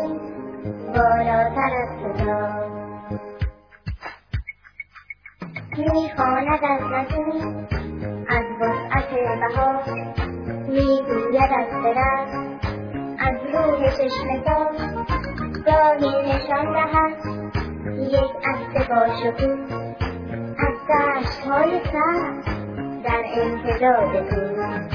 نیست بالاتر از صدا. میخواند از نسیم از وسعت بهار، میگوید از درخت از روح چشمه‌زار. گاهی نشان دهد یک عکس باشکوه از دشت‌های سبز در امتداد کوه.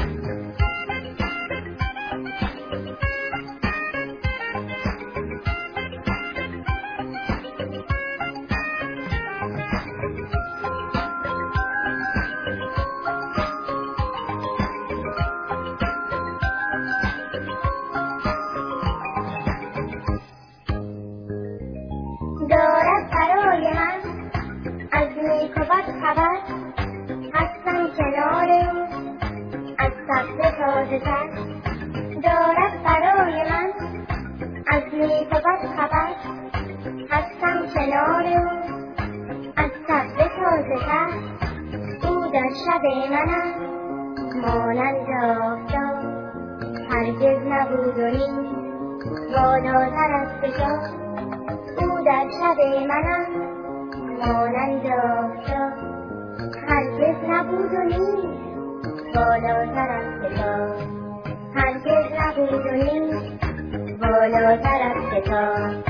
دارد برای من از نیک و بد خبر، هستم کنار او از سبزه تازه تر. دارد برای من از نیک و بد خبر، هستم کنار او از سبزه تازه تر. او در شب منم مانند آفتاب، هرگز نبود و نیست بالاتر از فشار. او در شب منم مانند آفتاب، هرگز نبود و نیست بالاتر از فشار. هرگز نبود و نیست بالاتر از فشار.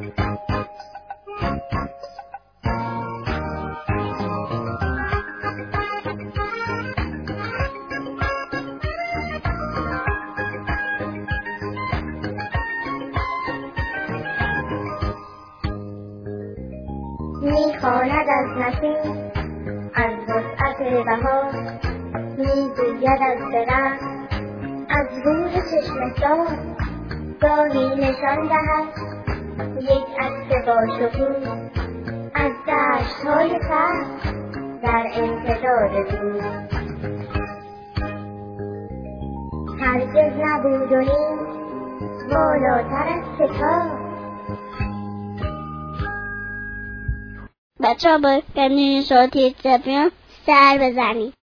میخواند از نسیم از وسعت بهار، میگوید از درخت از روح چشمه‌زار. گاهی نشان دهد یک عکس باشکوه از دشت‌های سبز در امتداد کوه. هرگز نبود و نیست بالاتر از ستار. بچه ها با گنجین صوتی زبیان سر بزنید.